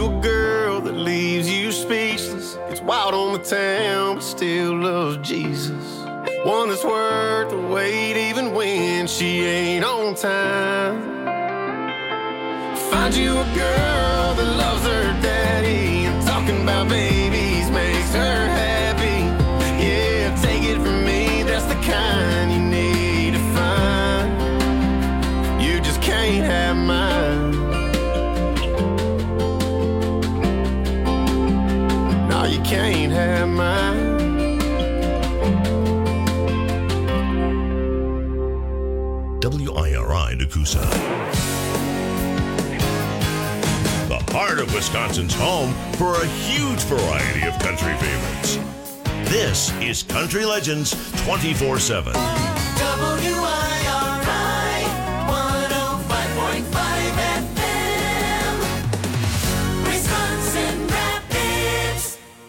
you a girl that leaves you speechless. It's wild on the town, but still loves Jesus. One that's worth the wait even when she ain't on time. Find you a girl that loves her daddy, and talking about babies makes her happy. Yeah, take it from me, that's the kind you need to find. You just can't have mine. No, you can't have mine. WIRI Nakusa. The heart of Wisconsin's home for a huge variety of country favorites. This is Country Legends 24/7. WIRI 105.5 FM, Wisconsin Rapids.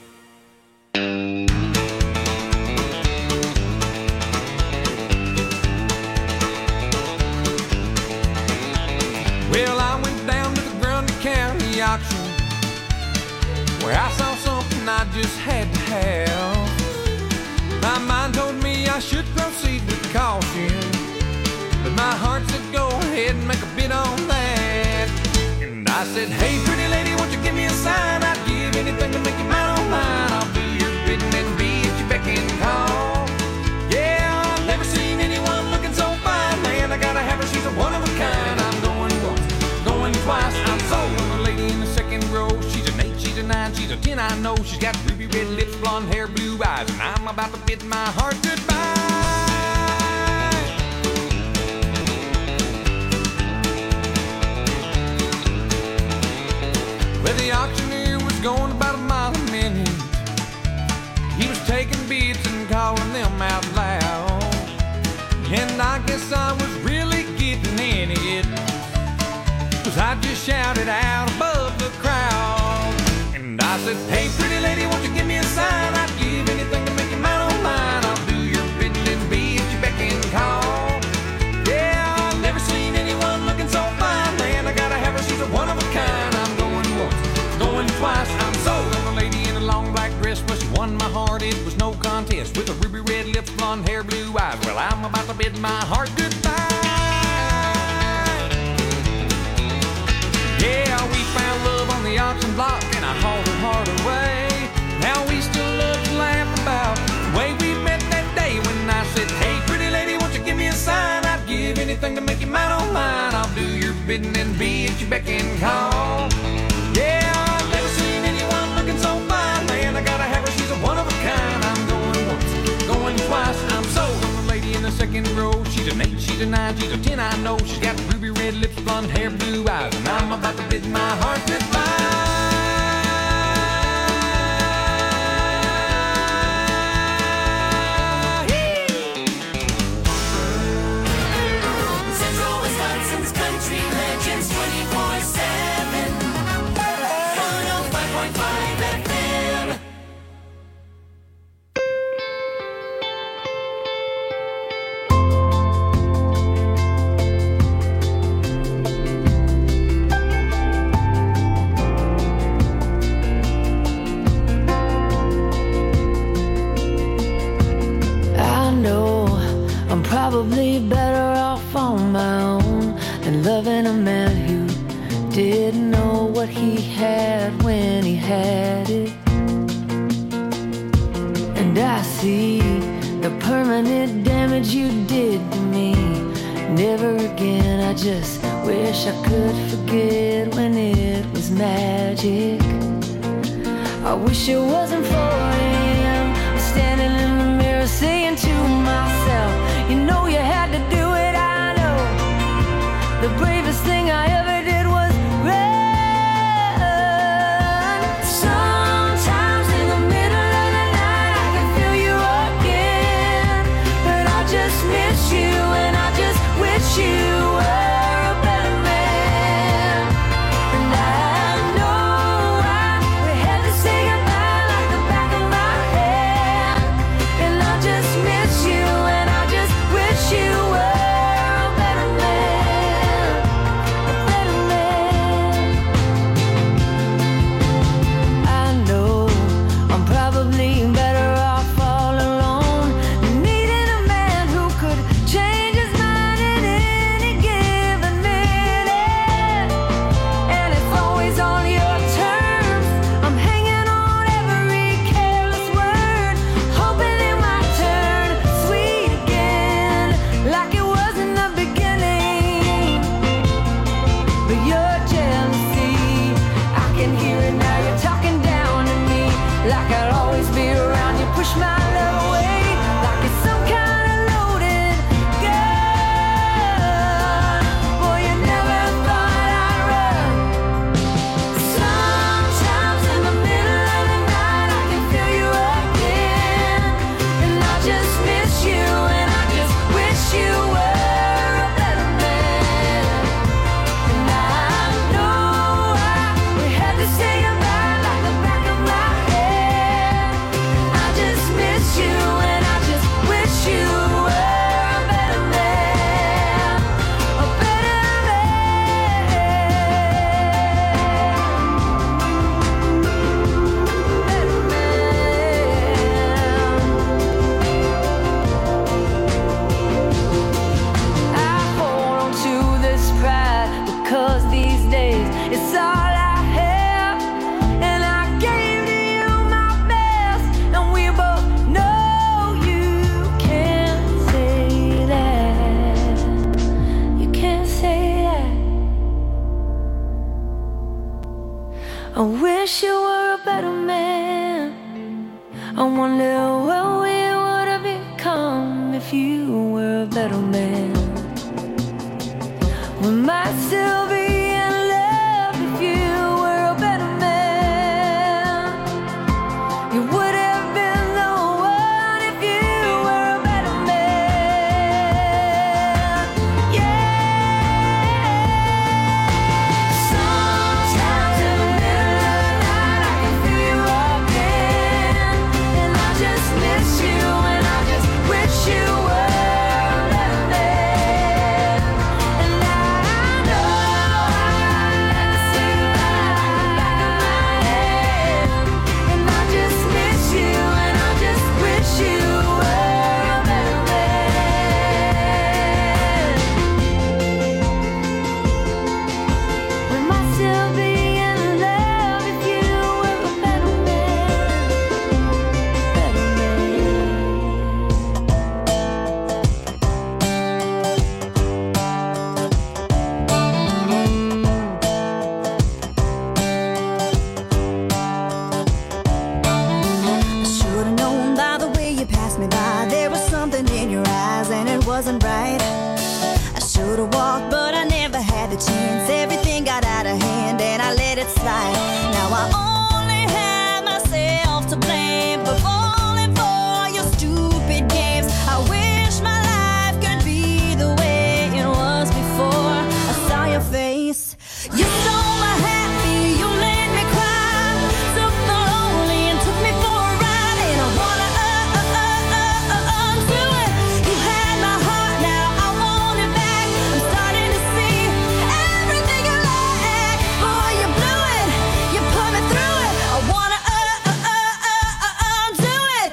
Well, I went down to the Grundy County auction where I saw something I just had to have. My mind told me I should proceed with caution, but my heart said go ahead and make a bid on that. And I said, hey, pretty lady, won't you give me a sign? I'd give anything to make you mine on mine. I'll do your bidding and be at your beck and call. Yeah, I've never seen anyone looking so fine. Man, I gotta have her, she's a one of a kind. I'm going once, going twice. I'm sold on the lady in the second row. She's an 8, she's a 9, she's a 10, I know. She's got ruby red lips, blonde hair, blue eyes, and I'm about to bid my heart goodbye. Well, the auctioneer was going about a mile a minute. He was taking bids and calling them out loud. And I guess I was really getting in it, 'cause I just shouted out above the crowd. And I said, hey, pretty lady, won't you give me a sign? I'd give anything to make you mine on mine. I'll do your bidding and be at your beck and call. Yeah, I've never seen anyone looking so fine. Man, I gotta have her, she's a one of a kind. I'm going once, going twice. I'm sold on the lady in a long black dress. Well, she won my heart, it was no contest. With a ruby red lips, blonde hair, blue eyes. Well, I'm about to bid my heart goodbye. Yeah, we found love on the auction block, and I hauled her heart away. Now we still love to laugh about the way we met that day when I said, hey, pretty lady, won't you give me a sign? I'd give anything to make you mine on mine. I'll do your bidding and be at your beck and call. Yeah, I've never seen anyone looking so fine. Man, I gotta have her, she's a one of a kind. I'm going once, going twice. I'm sold on the lady in the second row. She's an 8, she's a 9, she's a 10, I know. She's got ruby red lips, blonde hair, blue eyes, and I'm about to bid my heart goodbye. Central Wisconsin's Country Legends 24/7, 105.5 FM. Probably better off on my own than loving a man who didn't know what he had when he had it. And I see the permanent damage you did to me. Never again, I just wish I could forget when it was magic. I wish it wasn't 4 a.m. standing in the mirror saying to myself, you know you had to do it, I know. The bravest thing I ever did was run. Sometimes in the middle of the night I can feel you again, but I just miss you and I just wish you were a better man. And I know we had to say goodbye like the back of my hand, and I just miss you and I just wish you were a better man. push my love away like it's some kind of loaded gun. Boy, you never thought I'd run. Sometimes in the middle of the night I can feel you again, and I just miss you, and I just wish you were a better man. And I know we had to say goodbye like the back of my head. I just miss you, and I just wish you were a better man, a better I hold on to this pride because these days it's all I have, and I gave to you my best, and we both know you can't say that. You can't say that. I wish you were a better man. I wonder what we would have become if you were a better man. We might still be in love if you were a better man. You would have been the one if you were a better man. Yeah. Sometimes in the middle of the night I can feel you again, and I just miss you, and I just wish you were a better man. And I know I had to say goodbye like the back of my head, and I just miss you, and I just wish you were a better man. We might still be in love if you were a better man, better man. I should've known by the way you passed me by. There was something in your eyes and it wasn't right. I should've walked, but I never had the chance. Everything got out of hand and I let it slide. Now I only have myself to blame for falling for your stupid games. I wish my life could be the way it was before I saw your face. You stole my happy, you made me cry. Took the lonely and took me for a ride, and I wanna undo it. You had my heart, now I want it back. I'm starting to see everything you like. Boy, you blew it, you put me through it. I wanna undo it.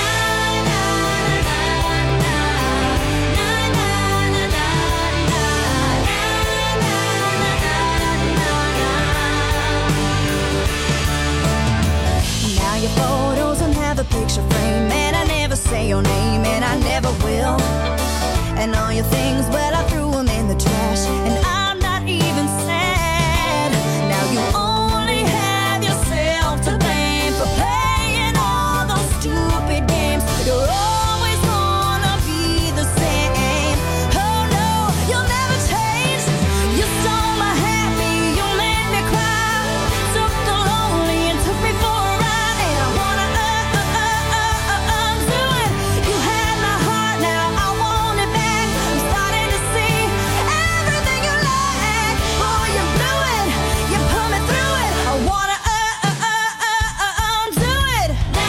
Now your photos don't have a picture frame, and I never say your name, and I never will. And all your things, well, I threw them in the trash, and I'm not even sad. Now you only have yourself to blame for playing all those stupid games. You're always gonna be the same. Oh no, you'll never change. You stole my happy, you made me cry. Took the lonely and took me for a ride, and I wanna undo it. You had my heart, now I want it back. I'm starting to see everything you like. Boy, you blew it, you put me through it. I wanna undo it.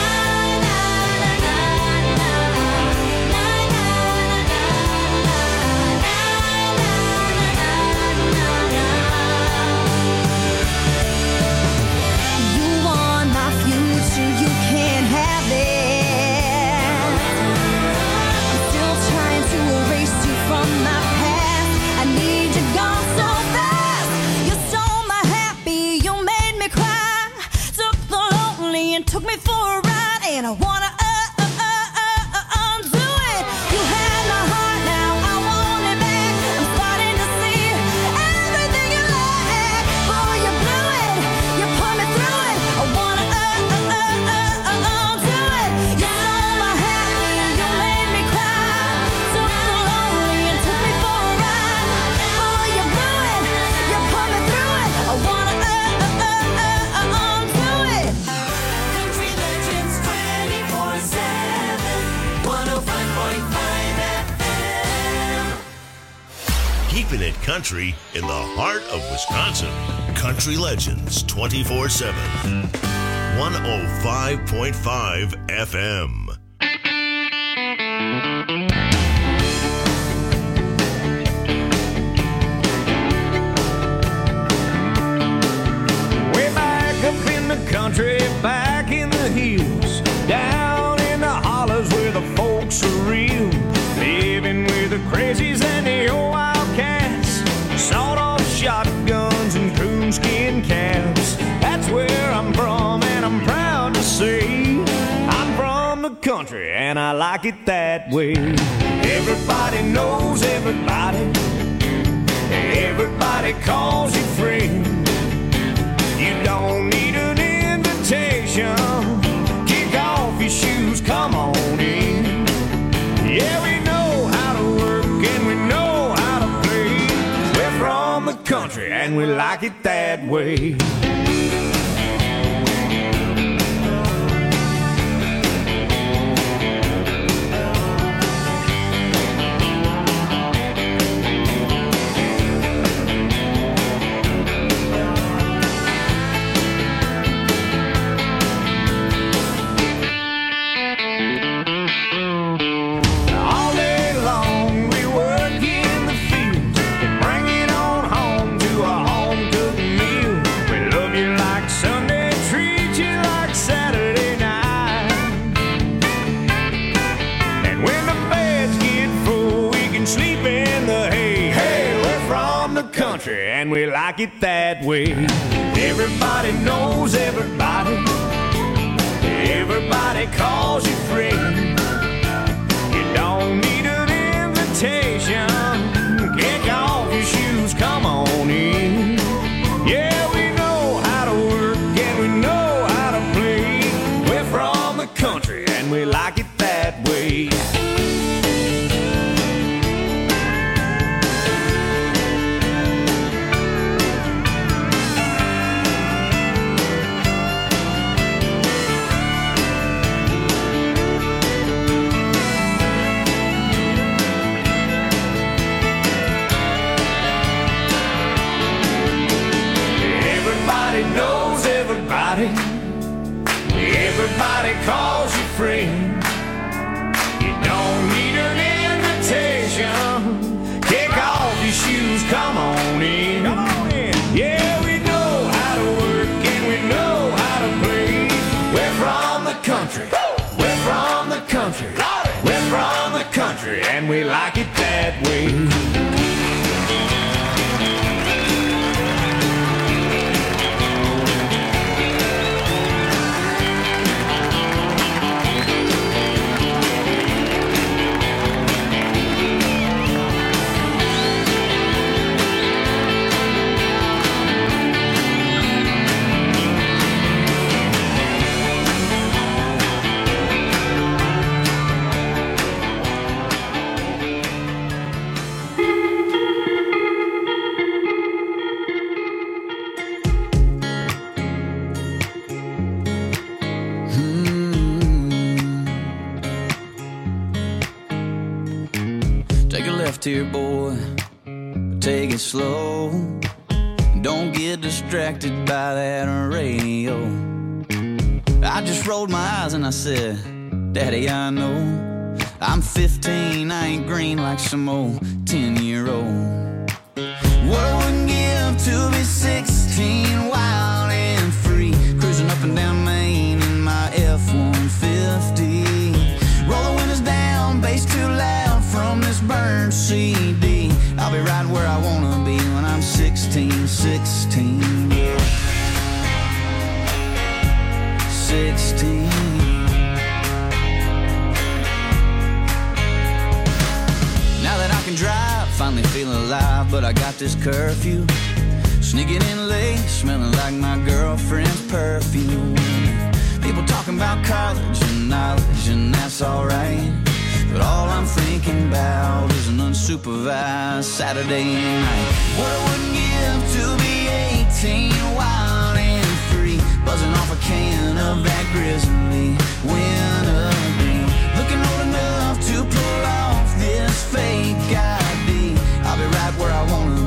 You want my future, you can't have it. I'm still trying to erase you from my past. I need you gone so fast. You stole my happy, you made me cry. Took the lonely and took me for a ride, and I wanna undo it. You had my heart, now I want it back. I'm starting to see everything you like. Boy, you blew it, you put me through it. I wanna undo it. You stole hit country in the heart of Wisconsin. Country Legends 24/7. 105.5 FM. Way back up in the country, back in the hills, down in the hollers where the folks are real, living with the crazies and the old wildcats, sawed-off shotguns and coonskin caps. That's where I'm from, and I'm proud to say I'm from the country, and I like it that way. Everybody knows everybody. Everybody calls you friend. You don't need an invitation. Kick off your shoes, come on in. Yeah, we know how to work and we know how to play. We're from the country and we like it that way. And we like it that way. Everybody knows everybody. Everybody calls you friend. You don't need an invitation. Kick off your shoes, come on in. Yeah, we know how to work and we know how to play. We're from the country and we like it that way. Knows everybody. Everybody calls you friend. You don't need an invitation. Kick off your shoes, come on in. Come on in. Yeah, we know how to work and we know how to play. We're from the country. We're from the country. We're from the country and we like it that way. Here, boy, take it slow. Don't get distracted by that radio. I just rolled my eyes and I said, Daddy, I know I'm 15, I ain't green like some old 10-year-old. What I wouldn't give to be 16, wild and free, cruising up and down Main in my F-150. Roll the windows down, bass too loud from this burned CD. I'll be right where I wanna be when I'm 16, 16. 16. Now that I can drive, finally feel alive, but I got this curfew. Sneaking in late, smelling like my girlfriend's perfume. People talking about college and knowledge, and that's alright. But all I'm thinking about is an unsupervised Saturday night. What I wouldn't give to be 18, wild and free, buzzing off a can of that Grizzly wintergreen. Looking old enough to pull off this fake ID. I'll be right where I wanna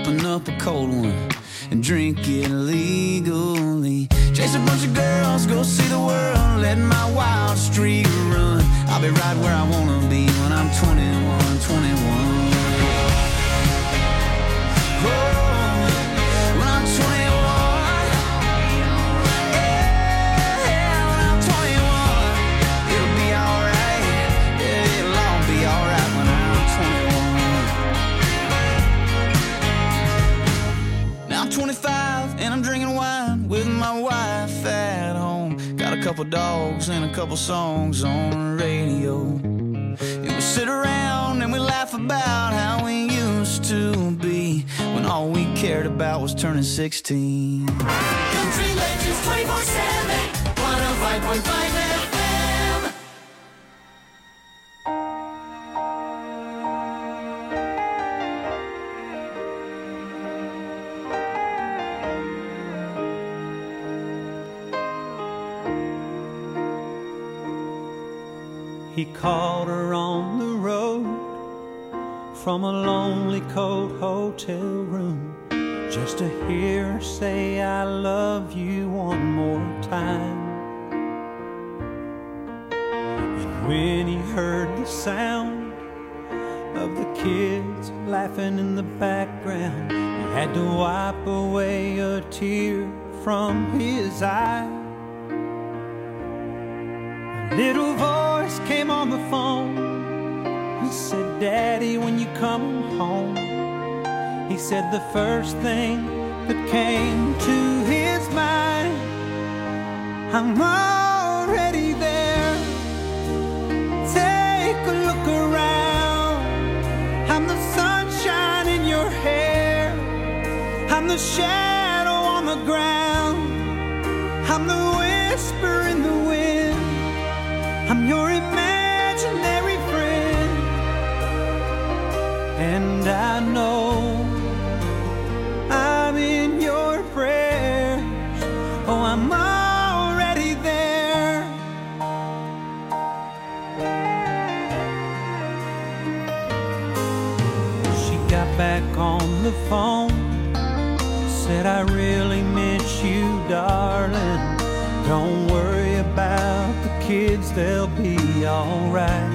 open up a cold one and drink it legally. Chase a bunch of girls, go see the world, let my wild streak run. I'll be right where I wanna be when I'm 21, 21. Oh, when I'm 21. Yeah, when I'm 21. It'll be alright. Yeah, it'll all be alright when I'm 21. Now I'm 25 and I'm drinking wine with my wife at home. Got a couple dogs and a couple songs on the radio. And we sit around and we laugh about how we used to be when all we cared about was turning 16. Country Legends 24/7, 105.5 FM. He called her on the road from a lonely cold hotel room just to hear her say I love you one more time. And when he heard the sound of the kids laughing in the background, he had to wipe away a tear from his eye. A little voice came on the phone. He said, Daddy, when you come home. He said the first thing that came to his mind, I'm already there. Take a look around. I'm the sunshine in your hair. I'm the shadow on the ground. I'm the whisper in the wind. I'm your imaginary friend. And I know I'm in your prayers. Oh, I'm already there. She got back on the phone, said I really miss you, darling. Don't worry about the kids, they'll be alright.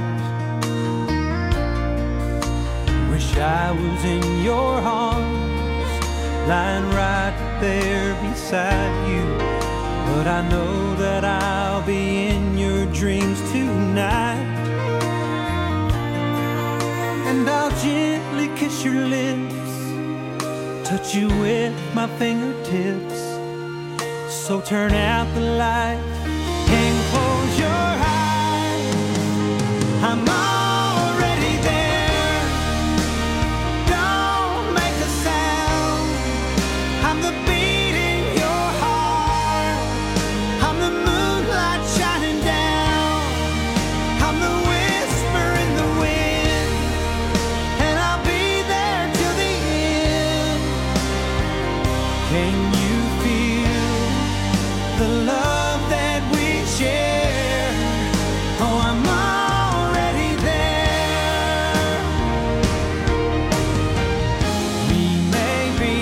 Wish I was in your arms, lying right there beside you. But I know that I'll be in your dreams tonight. And I'll gently kiss your lips, touch you with my fingertips. So turn out the light and close your eyes. I'm already there. Don't make a sound. I'm the beat in your heart. I'm the moonlight shining down. I'm the whisper in the wind. And I'll be there till the end. Can you feel the love that we share? Oh, I'm already there. We may be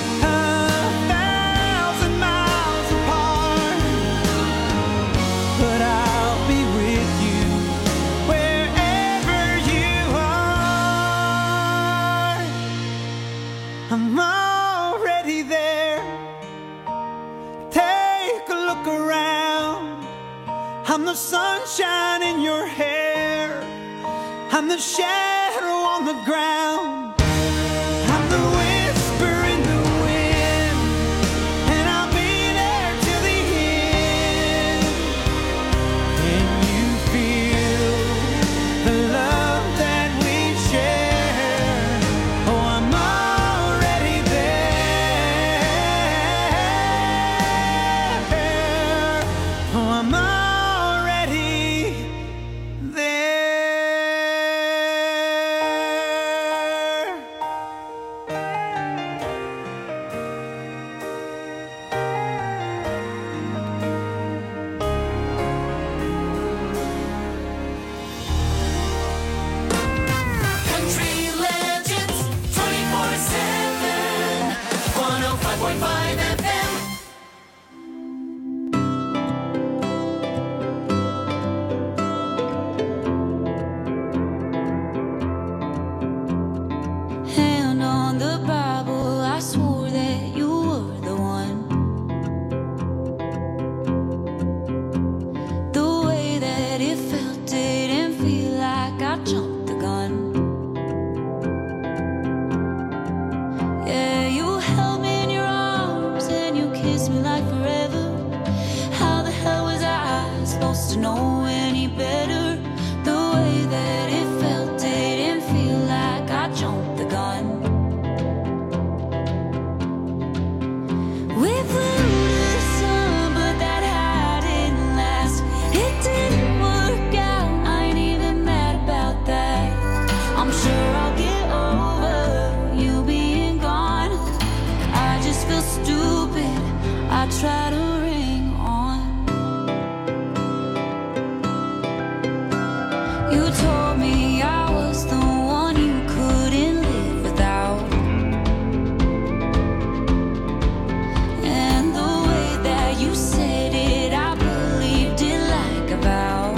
1,000 miles apart, but I'll be with you wherever you are. I'm already there. Take a look around. I'm the sunshine in your hair. I'm the shadow on the ground. I'm the whisper in the wind. And I'll be there till the end. Can you feel the love that we share? Oh, I'm already there. Oh, I'm already there. feels me like forever. How the hell was I supposed to know any better? The way that it felt didn't feel like I jumped the gun. We flew to the sun, but that high didn't last. It didn't work out, I ain't even mad about that. I'm sure I'll get over you being gone. I just feel stupid, I try to ring on. You told me I was the one you couldn't live without. And the way that you said it, I believed it like a vow.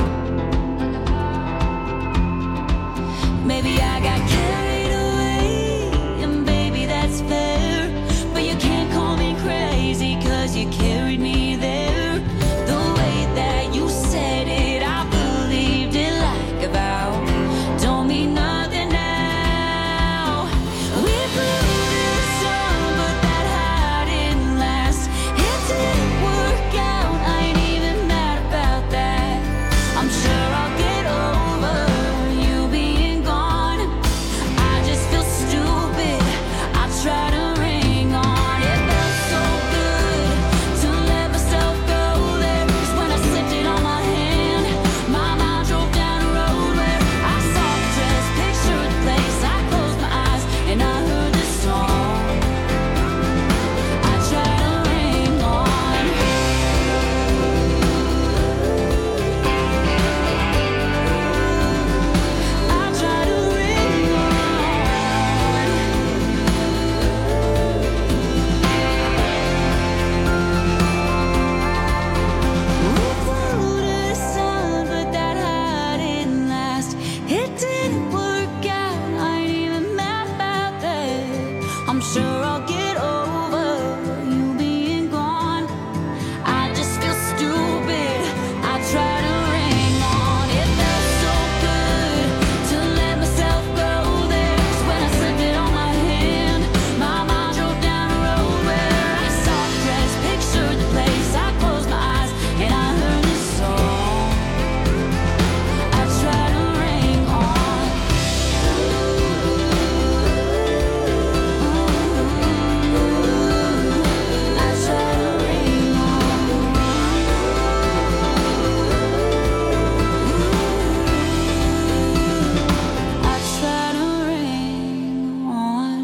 Maybe I got carried away, and baby that's fair. But you can't call me crazy, 'cause you carried me there. The way that you said it, I believed it like a vow. Don't mean nothing now. We flew to the sun, but that high didn't last. It didn't work out, I ain't even mad about that. I'm sure I'll get over you being gone. I just feel stupid, I try to ring on. It felt so good to let myself go there. 'Cause when I slipped it on my hand, my mind drove down a road where I saw the dress, pictured the place. I closed my eyes and I heard the song. I try to ring on. I try to ring on. We flew to the sun, but that high didn't last. It didn't work out, I ain't even mad about that. I'm sure I'll get over you being gone. I just feel stupid, I try to ring on. It felt so good to let myself go there. 'Cause when I slipped it on my hand, my mind drove down a road where I saw the dress, pictured the place. I closed my eyes and I heard this song. I try to ring on. I try to ring on. I try to ring on.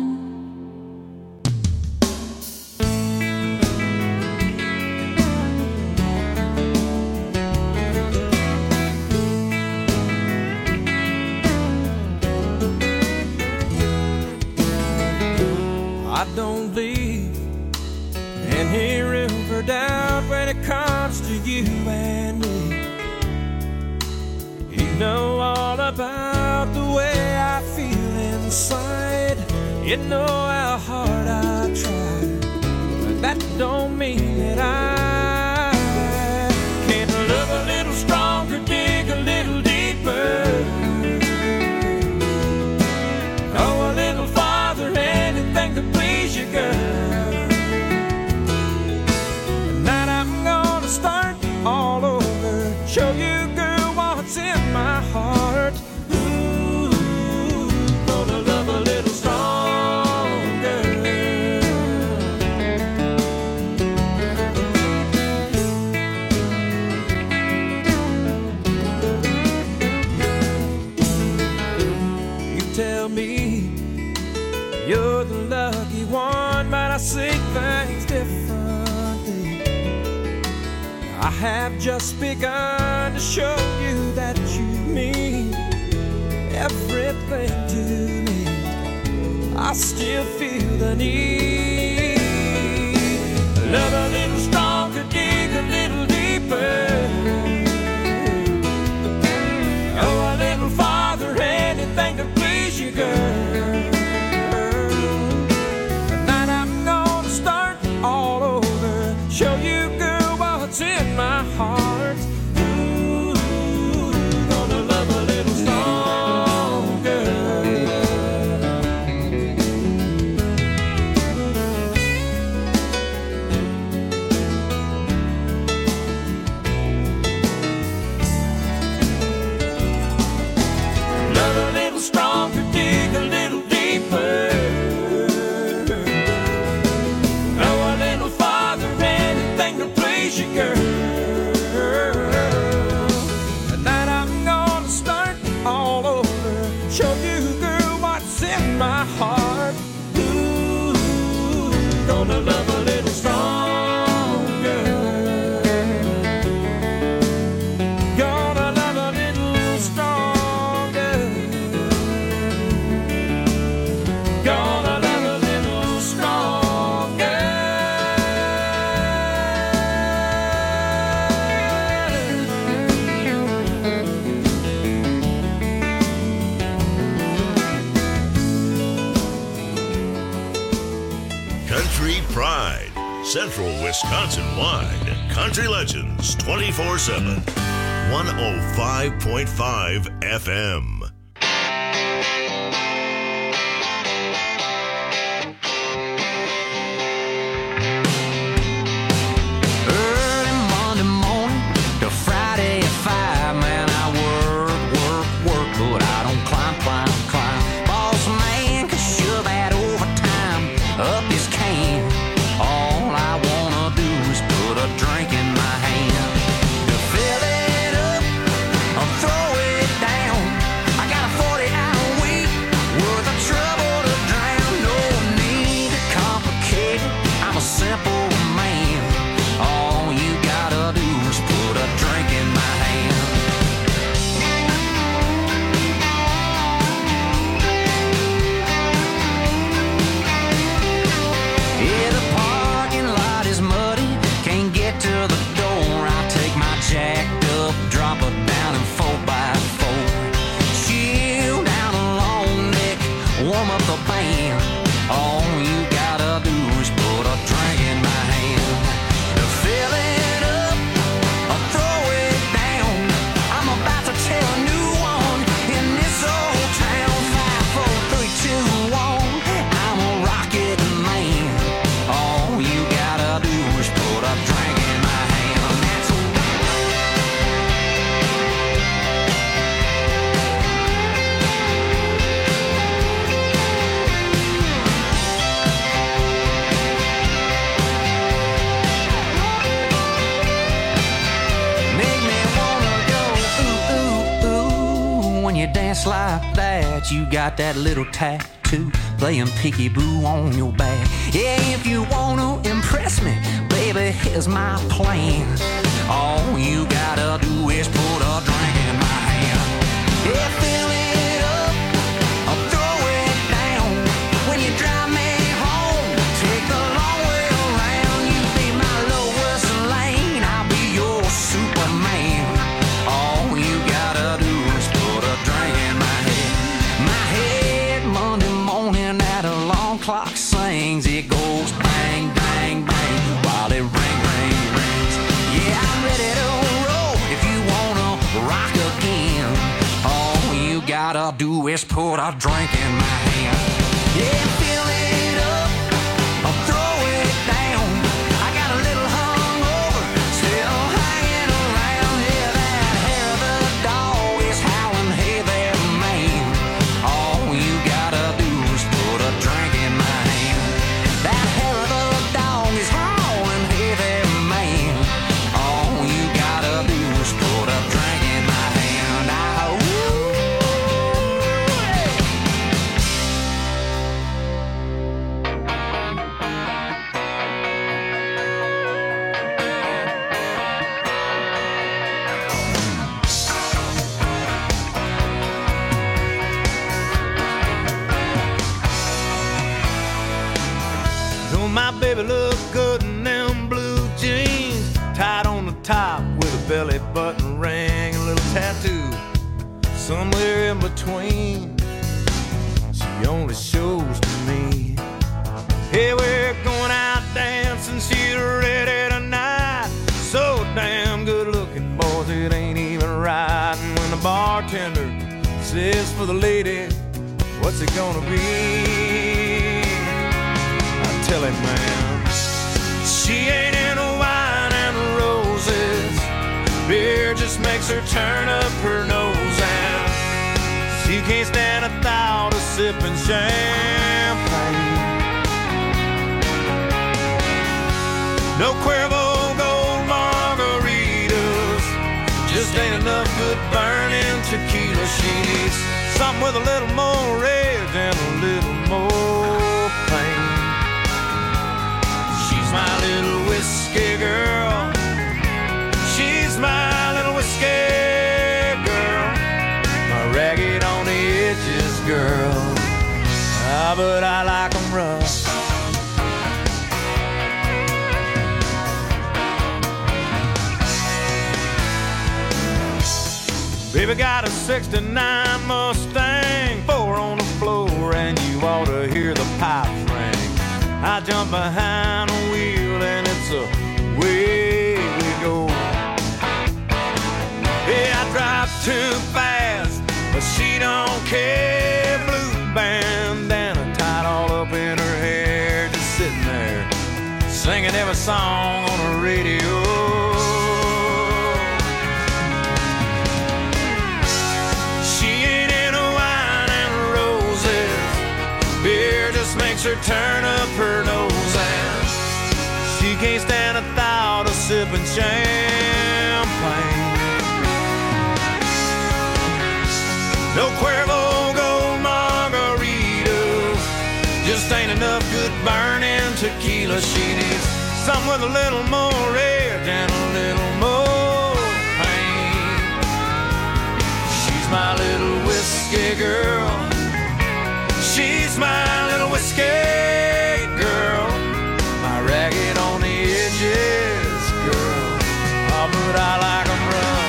I don't leave any room for doubt when it comes to you and me. You know all about the way I feel inside. You know how hard I try, but that don't mean that I can't love a little stronger, dig a little deeper. Go a little farther, anything to please you, girl. Tonight I'm gonna start all over, show you, girl, what's in my heart. Ooh, gonna love a little stronger. You tell me you're the lucky one, but I see things differently. I have just begun to show you that you mean everything to me. I still feel the need. Love a little stronger, dig a little deeper. Go a little farther, anything to please you, girl. Tonight I'm gonna start all over, show you, girl, what's in my heart. Ooh, gonna love a little stronger. miss you, girl. Tonight I'm gonna start all over, show you, girl, what's in my heart. Ooh, gonna love a little stronger. Gonna love a little stronger. Gonna love a little stronger. Country Pride, Central Wisconsin-wide. Country Legends 24/7. 105.5 FM. Early Monday morning to Friday at 5, man, I work, but I don't climb. Boss man can shove that overtime up his can. All I wanna do is put a drink in my hand. To fill it up or throw it down. I got a 40-hour week worth of trouble to drown. No need to complicate it, I'm a simple man. All you gotta do is put a drink in my hand. Yeah, the parking lot is muddy, can't get to the door. I take my jacked up, drop it down in 4x4. Chill down a long neck, warm up the band. All you gotta do is put a drink in my hand. To fill it up or throw it down. I'm about to tell a new one in this old town. 5, 4, 3, 2, 1. I'm a rocket man. All you gotta do is put a drink in my hand. That's make me wanna go ooh, ooh, ooh. When you dance like that, you got that little tattoo playing peekaboo on your back. Yeah, if you wanna impress me, baby, here's my plan. All you gotta do is put a drink in my hand. Yeah, fill it up or throw it down. When you drive me home, take the long way around. You be my Lois Lane, I'll be your Superman. All you gotta do is put a drink in my head. My head Monday morning at alarm clock sings. It goes bang, bang, bang while it rings. Yeah, I'm ready to roll if you wanna rock again. All you gotta do is put a drink in my hand. Yeah, fill it up or throw it down. I got a little hungover, still hanging around. Yeah, that hair of the dog is howling, hey there, man. All you gotta do is put a drink in my hand. That hair of the dog is howling, hey there, man. All you gotta do is put a drink in my hand. Though my baby look good in them blue jeans, tied on the top with a belly button ring, a little tattoo somewhere in between. She only shows to me. Hey, we're going out dancing, she's ready tonight. So damn good looking, boys, it ain't even right. And when the bartender says for the lady, what's it gonna be? I tell him, man, she ain't into wine and roses. Beer just makes her turn up her nose, and she can't stand a thought of sipping champagne. No Cuervo Gold Mar ain't enough good burning tequila. She needs something with a little more rage and a little more pain. She's my little whiskey girl. She's my little whiskey girl. My ragged on the edges girl. Ah, but I like 'em rough. Baby got a 69 Mustang, 4 on the floor, and you ought to hear the pipes ring. I jump behind the wheel and it's away we go. Yeah, I drive too fast, but she don't care. Blue bandana tied all up in her hair, just sitting there, singing every song on the radio. Makes her turn up her nose, and she can't stand the thought of sipping champagne. No Cuervo Gold margaritas, just ain't enough good burning tequila. She needs something with a little more rage and a little more pain. She's my little whiskey girl. She's my little whiskey girl, my ragged on the edges girl. Oh, but I like 'em rough.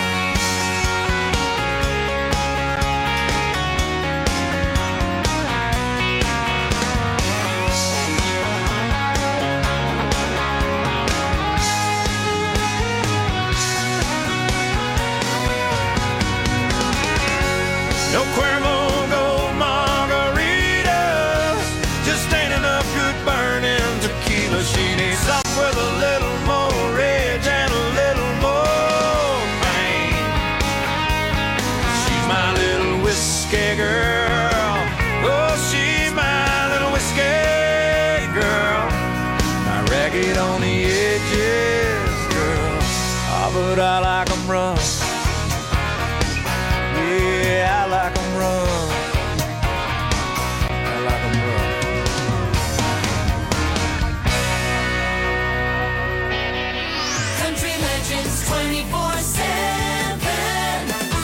No Cuervo Gold margaritas, just ain't enough good burning tequila. She needs something with a little more rage and a little more pain. She's my little whiskey girl. Oh, she's my little whiskey girl, my ragged on the edges girl. Oh, but I like 'em rough. Yeah, I like 'em rough. I like 'em rough. Country Legends 24/7.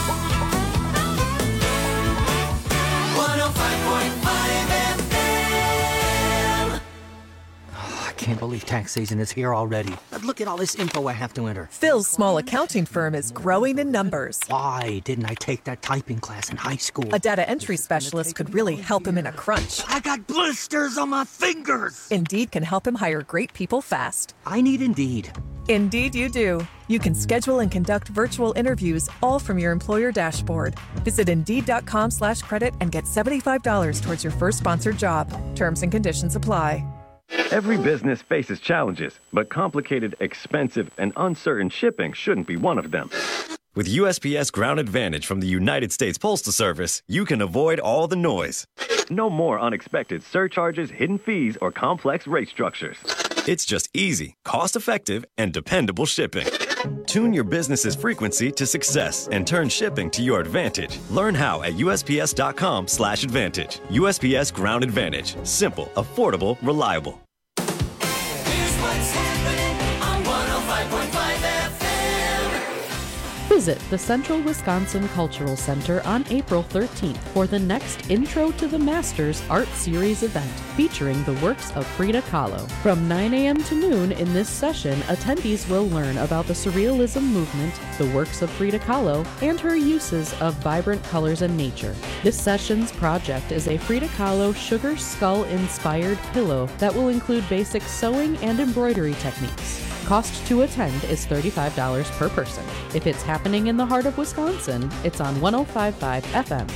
105.5 FM. I can't believe tax season is here already. Look at all this info I have to enter. Phil's small accounting firm is growing in numbers. Why didn't I take that typing class in high school? A data entry specialist could really help him in a crunch. I got blisters on my fingers. Indeed can help him hire great people fast. I need Indeed. Indeed you do. You can schedule and conduct virtual interviews all from your employer dashboard. Visit Indeed.com/credit and get $75 towards your first sponsored job. Terms and conditions apply. Every business faces challenges, but complicated, expensive, and uncertain shipping shouldn't be one of them. With USPS Ground Advantage from the United States Postal Service, you can avoid all the noise. No more unexpected surcharges, hidden fees, or complex rate structures. It's just easy, cost-effective, and dependable shipping. Tune your business's frequency to success and turn shipping to your advantage. Learn how at USPS.com/advantage. USPS Ground Advantage. Simple, affordable, reliable. Here's what's happening on 105.5 FM. Visit the Central Wisconsin Cultural Center on April 13th for the next Intro to the Masters Art Series event featuring the works of Frida Kahlo. From 9 a.m. to noon in this session, attendees will learn about the Surrealism movement, the works of Frida Kahlo, and her uses of vibrant colors and nature. This session's project is a Frida Kahlo sugar skull-inspired pillow that will include basic sewing and embroidery techniques. Cost to attend is $35 per person. If it's happening in the heart of Wisconsin, it's on 105.5 FM.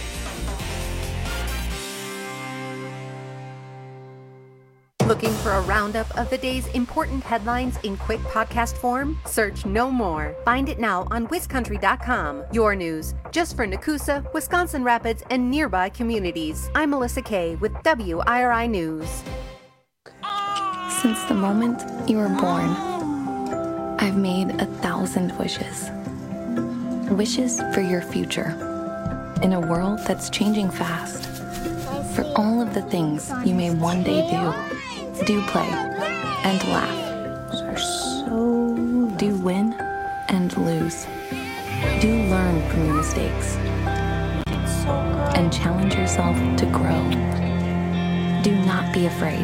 Looking for a roundup of the day's important headlines in quick podcast form? Search No More. Find it now on WisCountry.com. Your news, just for Nakusa, Wisconsin Rapids, and nearby communities. I'm Melissa Kay with WIRI News. Since the moment you were born, I've made 1,000 wishes. Wishes for your future. In a world that's changing fast. For all of the things you may one day do. Do play and laugh. Do win and lose. Do learn from your mistakes. And challenge yourself to grow. Do not be afraid.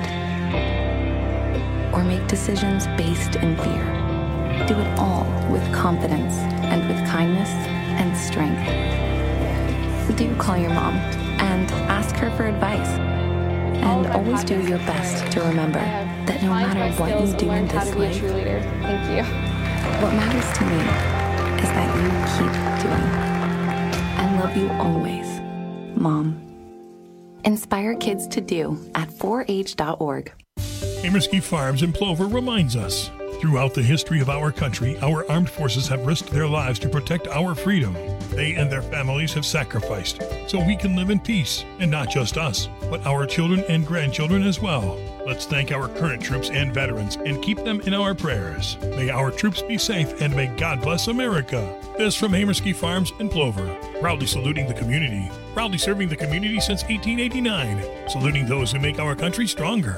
Or make decisions based in fear. Do it all with confidence and with kindness and strength. Do call your mom and ask her for advice. And always do your best to remember that no matter what you do in this life, thank you. What matters to me is that you keep doing. I love you always, Mom. Inspire kids to do at 4H.org. Amersky Farms in Plover reminds us, throughout the history of our country, our armed forces have risked their lives to protect our freedom. They and their families have sacrificed so we can live in peace, and not just us, but our children and grandchildren as well. Let's thank our current troops and veterans and keep them in our prayers. May our troops be safe and may God bless America. This from Amersky Farms in Plover. Proudly saluting the community. Proudly serving the community since 1889. Saluting those who make our country stronger.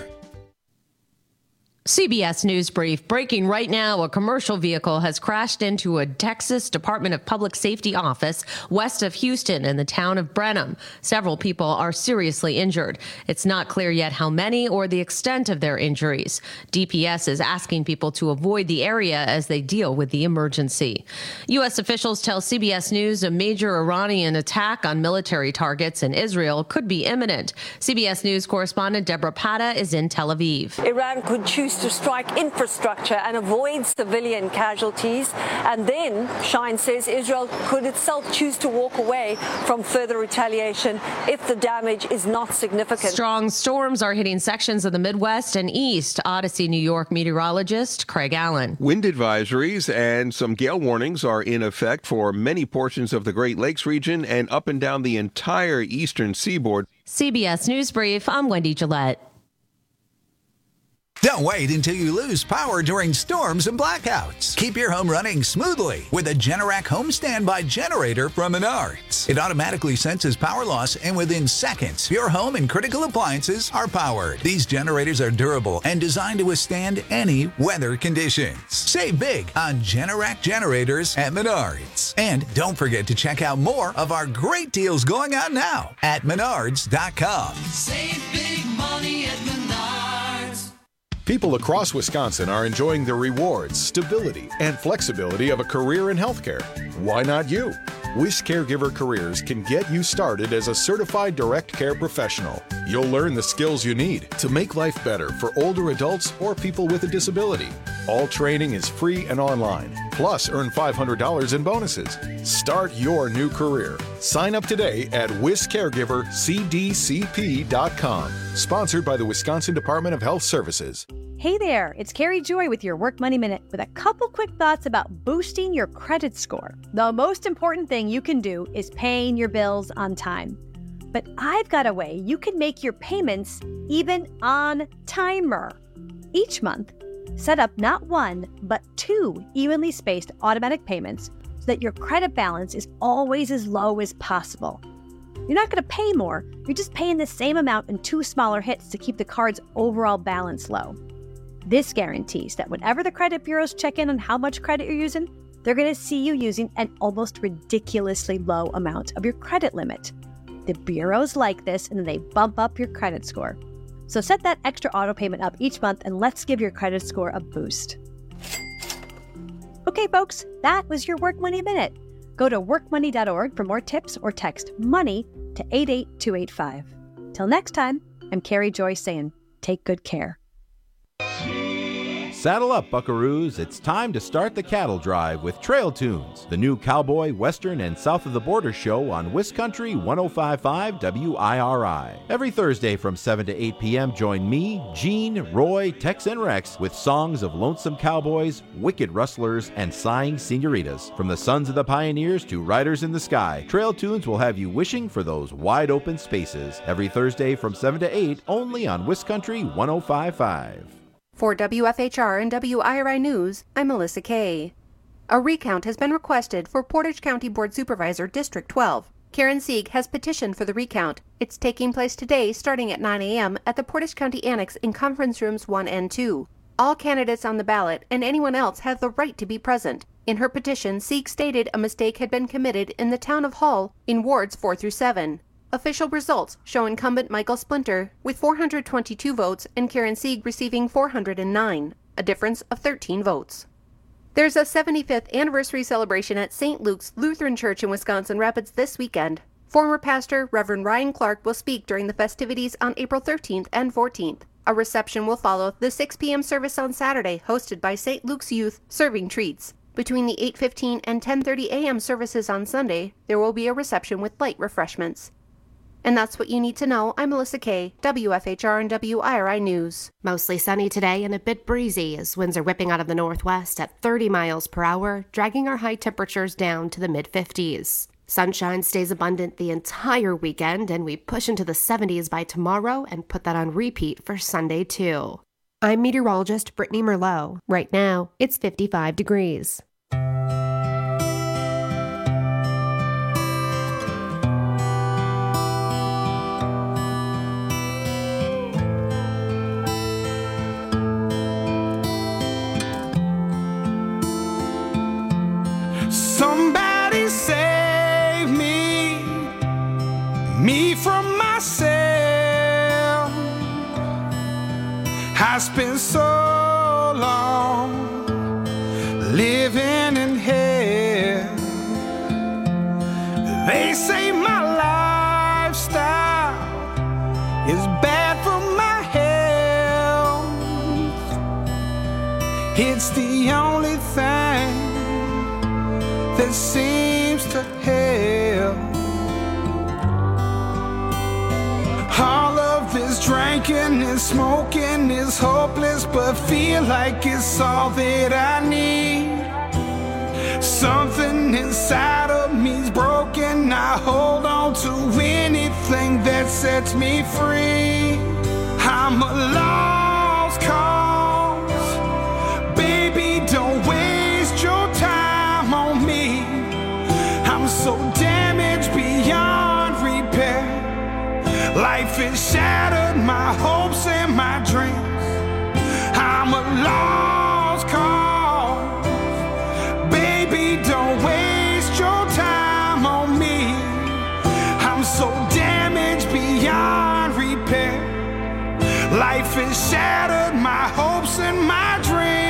CBS News Brief. Breaking right now, a commercial vehicle has crashed into a Texas Department of Public Safety office west of Houston in the town of Brenham. Several people are seriously injured. It's not clear yet how many or the extent of their injuries. DPS is asking people to avoid the area as they deal with the emergency. U.S. officials tell CBS News a major Iranian attack on military targets in Israel could be imminent. CBS News correspondent Deborah Pata is in Tel Aviv. Iran could choose to strike infrastructure and avoid civilian casualties. And then, Shine says, Israel could itself choose to walk away from further retaliation if the damage is not significant. Strong storms are hitting sections of the Midwest and East. Odyssey, New York meteorologist Craig Allen. Wind advisories and some gale warnings are in effect for many portions of the Great Lakes region and up and down the entire eastern seaboard. CBS News Brief, I'm Wendy Gillette. Don't wait until you lose power during storms and blackouts. Keep your home running smoothly with a Generac Home Standby generator from Menards. It automatically senses power loss, and within seconds, your home and critical appliances are powered. These generators are durable and designed to withstand any weather conditions. Save big on Generac generators at Menards. And don't forget to check out more of our great deals going on now at Menards.com. Save big money at Menards. People across Wisconsin are enjoying the rewards, stability, and flexibility of a career in healthcare. Why not you? Wish Caregiver Careers can get you started as a certified direct care professional. You'll learn the skills you need to make life better for older adults or people with a disability. All training is free and online. Plus, earn $500 in bonuses. Start your new career. Sign up today at WisCaregiverCDCP.com. Sponsored by the Wisconsin Department of Health Services. Hey there, it's Carrie Joy with your Work Money Minute with a couple quick thoughts about boosting your credit score. The most important thing you can do is paying your bills on time. But I've got a way you can make your payments even on timer. Each month, set up not one, but 2 evenly spaced automatic payments so that your credit balance is always as low as possible. You're not going to pay more, you're just paying the same amount in 2 smaller hits to keep the card's overall balance low. This guarantees that whenever the credit bureaus check in on how much credit you're using, they're going to see you using an almost ridiculously low amount of your credit limit. The bureaus like this, and then they bump up your credit score. So set that extra auto payment up each month, and let's give your credit score a boost. Okay, folks, that was your Work Money Minute. Go to workmoney.org for more tips or text MONEY to 88285. Till next time, I'm Carrie Joy saying, take good care. Saddle up, buckaroos. It's time to start the cattle drive with Trail Tunes, the new cowboy, western, and south of the border show on WisCountry 105.5 WIRI. Every Thursday from 7 to 8 p.m., join me, Gene, Roy, Tex, and Rex with songs of lonesome cowboys, wicked rustlers, and sighing senoritas. From the sons of the pioneers to riders in the sky, Trail Tunes will have you wishing for those wide-open spaces. Every Thursday from 7 to 8, only on WisCountry 105.5. For WFHR and WIRI News, I'm Melissa Kay. A recount has been requested for Portage County Board Supervisor District 12. Karen Sieg has petitioned for the recount. It's taking place today starting at 9 a.m. at the Portage County Annex in Conference Rooms 1 and 2. All candidates on the ballot and anyone else have the right to be present. In her petition, Sieg stated a mistake had been committed in the town of Hull in wards 4 through 7. Official results show incumbent Michael Splinter with 422 votes and Karen Sieg receiving 409, a difference of 13 votes. There's a 75th anniversary celebration at St. Luke's Lutheran Church in Wisconsin Rapids this weekend. Former pastor Reverend Ryan Clark will speak during the festivities on April 13th and 14th. A reception will follow the 6 p.m. service on Saturday, hosted by St. Luke's Youth, serving treats. Between the 8:15 and 10:30 a.m. services on Sunday, there will be a reception with light refreshments. And that's what you need to know. I'm Melissa Kay, WFHR and WIRI News. Mostly sunny today and a bit breezy as winds are whipping out of the northwest at 30 miles per hour, dragging our high temperatures down to the mid-50s. Sunshine stays abundant the entire weekend, and we push into the 70s by tomorrow and put that on repeat for Sunday too. I'm meteorologist Brittany Merlot. Right now, it's 55 degrees. Somebody save me from myself. I spent so long living in hell. They say my lifestyle is bad for my health. It's the only thing that seems to help. All of this drinking and smoking is hopeless, but feel like it's all that I need. Something inside of me's broken. I hold on to anything that sets me free. I'm a lost cause. Baby, don't waste your time on me. I'm so damaged beyond repair. Life has shattered my hopes and my dreams. I'm a lost cause. Baby, don't waste your time on me. I'm so damaged beyond repair. Life has shattered my hopes and my dreams.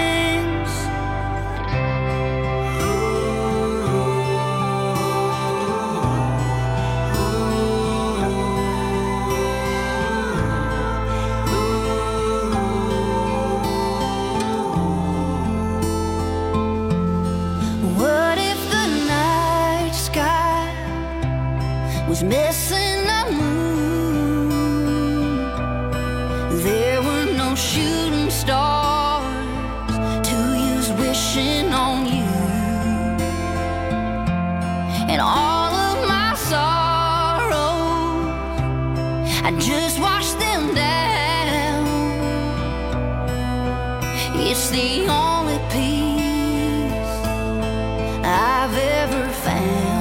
Was missing a moon. There were no shooting stars to use wishing on you. And all of my sorrows, I just washed them down. It's the only peace I've ever found.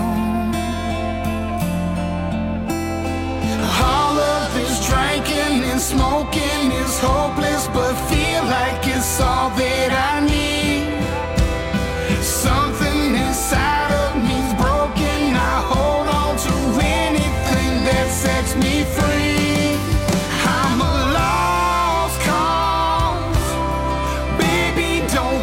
Drinking and smoking is hopeless, but feel like it's all that I need. Something inside of me's broken. I hold on to anything that sets me free. I'm a lost cause. Baby, don't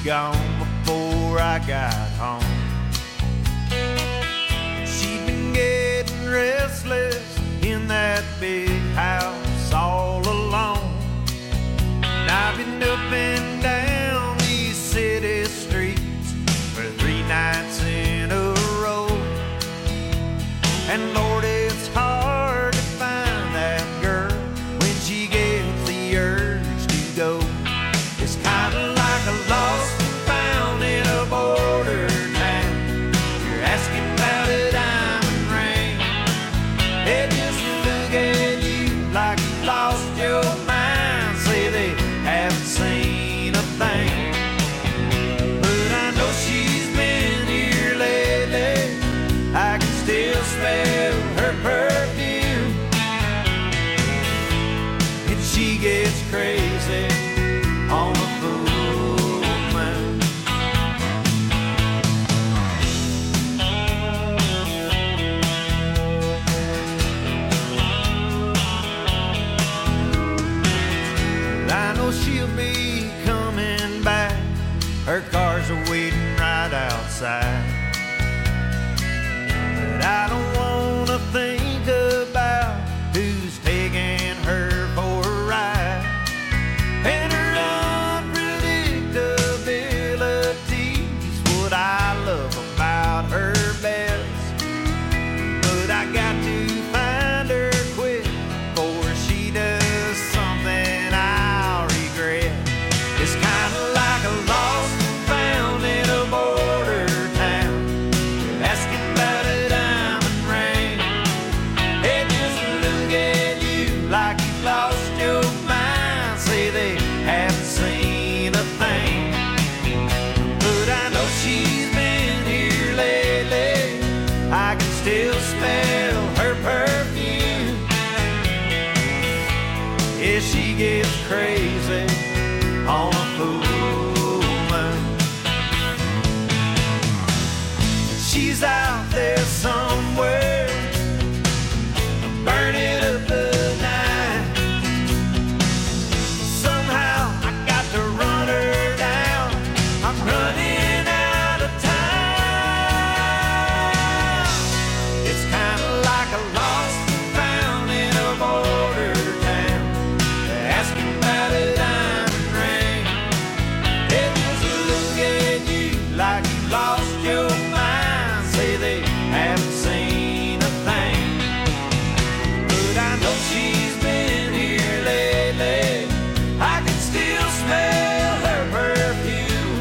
gone before I got home. She'd been getting restless in that big house all alone. And I've been up and down these city streets for 3 nights in a row. And Lord, it's hard to find that girl when she gets the urge to go. It's kind of like a lost and found in a border town. You're asking about a diamond ring. They just look at you like you lost your mind. Say they haven't seen a thing. But I know she's been here lately. I can still smell her perfume. And she gets crazy on a full moon. I know she'll be coming back. Her cars are waiting right outside. But I don't wanna think about who's taking her for a ride. And her unpredictability's what I love about her best. But I got to find her quick before she does something I'll regret. It's kinda like a lost and found in a border town. You're asking about a diamond ring. They just look at you like you lost your mind. Say they haven't seen a thing. But I know she's been here lately. I can still smell her perfume. Yeah, she gets crazy on a full moon. She's out there somewhere, burning up the night. Somehow I got to run her down. I'm running out of time. It's kind of like a lost and found in a border town. Asking about a diamond ring. They just look at you like you lost your mind. Say they haven't seen a thing. But I know she's been here lately. I can still smell her perfume.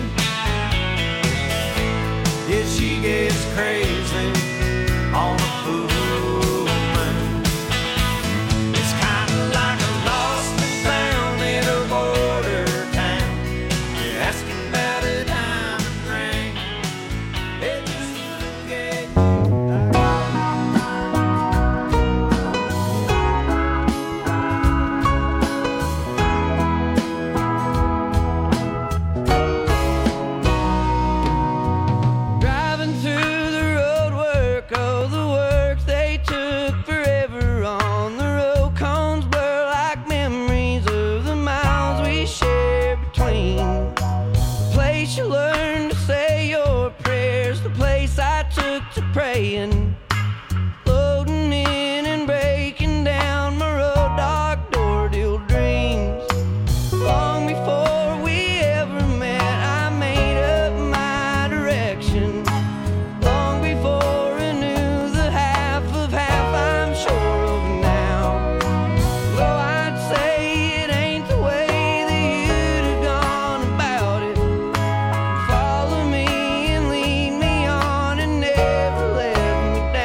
Yeah, she gets crazy on a full moon. It's kind of like a lost and found in a border town. You're asking about a diamond ring. They just look at you Driving through the road work, oh the work they took forever on the road. Cones blur like memories of the miles we shared between. The place you learn to say your prayers, the place I took to praying. Loading in and breaking down my road dog door deal dreams. Long before we ever met, I made up my direction. Long before I knew the half of half I'm sure of now. Though I'd say it ain't the way that you'd have gone about it. Follow me and lead me on and never let me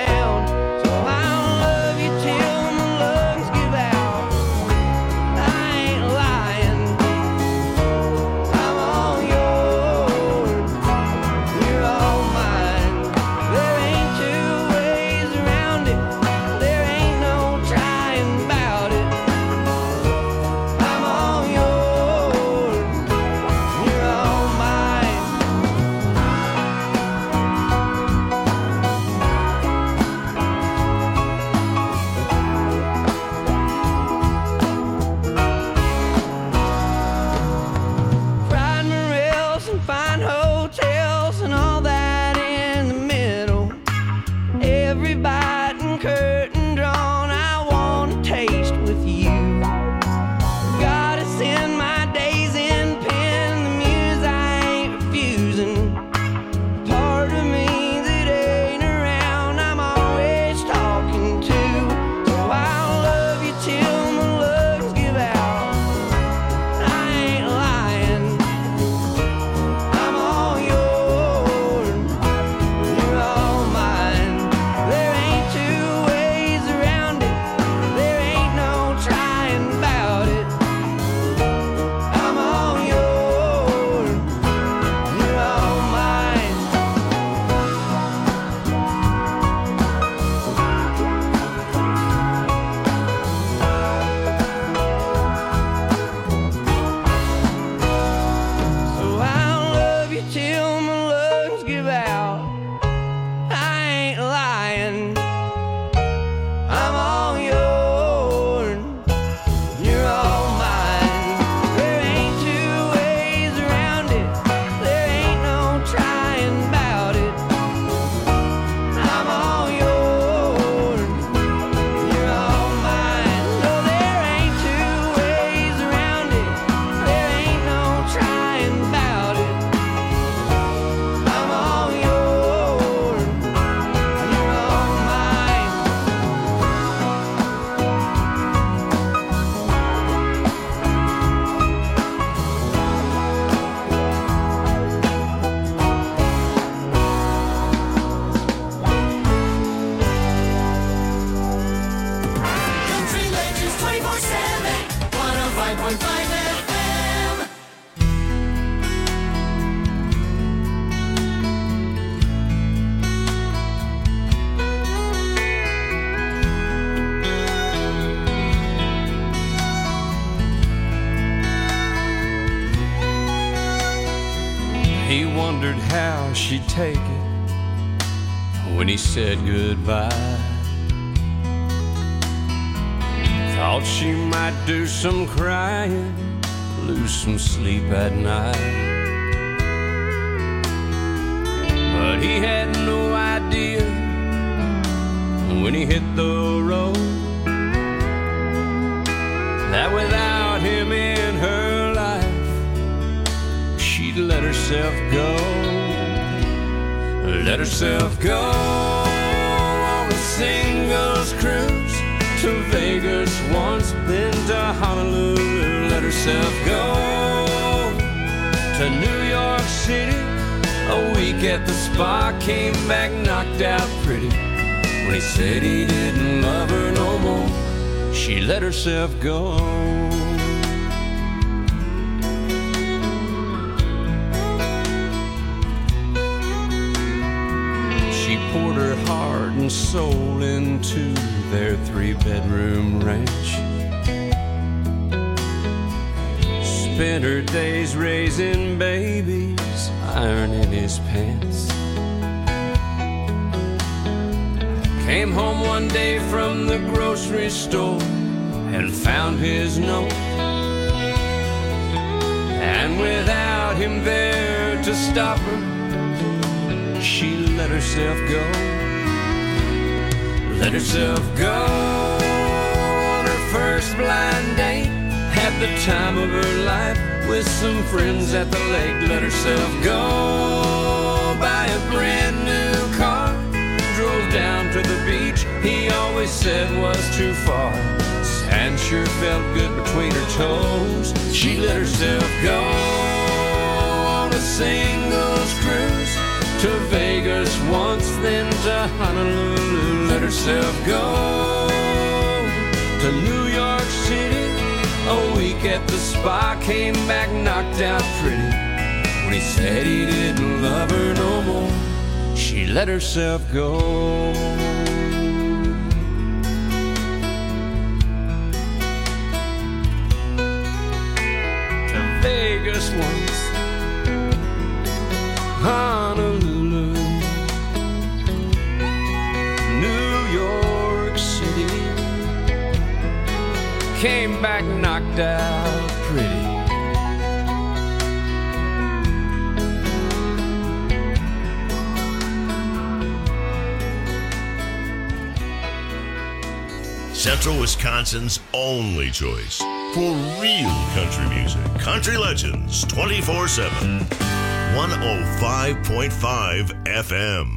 wondered how she'd take it when he said goodbye. Thought she might do some crying, lose some sleep at night. But he had no idea when he hit the road that without him in her life, she'd let herself go. Let herself go on a singles cruise to Vegas once, then to Honolulu. Let herself go to New York City. A week at the spa, came back knocked out pretty. When he said he didn't love her no more, she let herself go. She poured her heart and soul into their 3-bedroom ranch. Spent her days raising babies, ironing his pants. Came home one day from the grocery store and found his note. And without him there to stop her, she let herself go. Let herself go on her first blind date. Had the time of her life with some friends at the lake. Let herself go buy a brand new car. Drove down to the beach he always said was too far. Sand sure felt good between her toes. She let herself go on a singles cruise to Vegas once, then to Honolulu. Let herself go to New York City. A week at the spa, came back knocked out pretty. When he said he didn't love her no more, she let herself go. To Vegas once, Honolulu, New York City. Came back knocked out pretty. Central Wisconsin's only choice for real country music. Country Legends 24/7. 105.5 FM.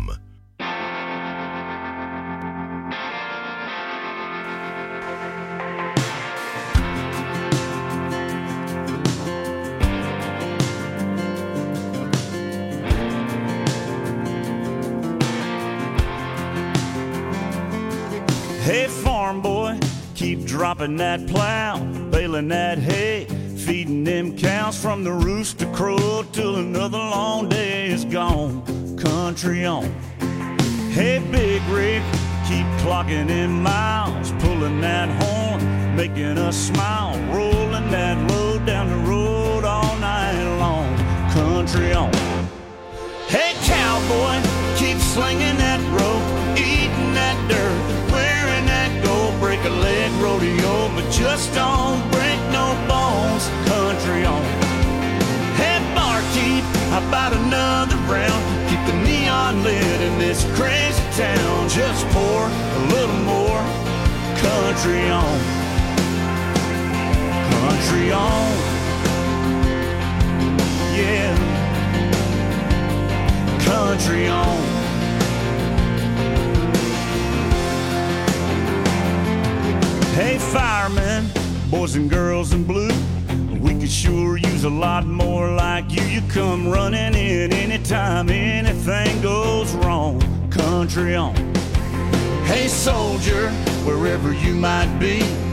Hey, farm boy, keep dropping that plow, baling that hay, feeding them cows from the rooster crow till another long day is gone. Country on. Hey, big rig, keep clocking in miles, pulling that horn, making us smile, rolling that load down the road all night long. Country on. Hey, cowboy, keep slinging that rope, eating that dirt, wearing that gold, break a leg rodeo, but just don't break no bones. Country on. Hey, barkeep, how about another round? Keep the neon lit in this crazy town. Just pour a little more. Country on. Country on. Yeah. Country on. Hey, firemen, boys and girls in blue, we could sure use a lot more like you. You come running in anytime anything goes wrong. Country on. Hey, soldier, wherever you might be,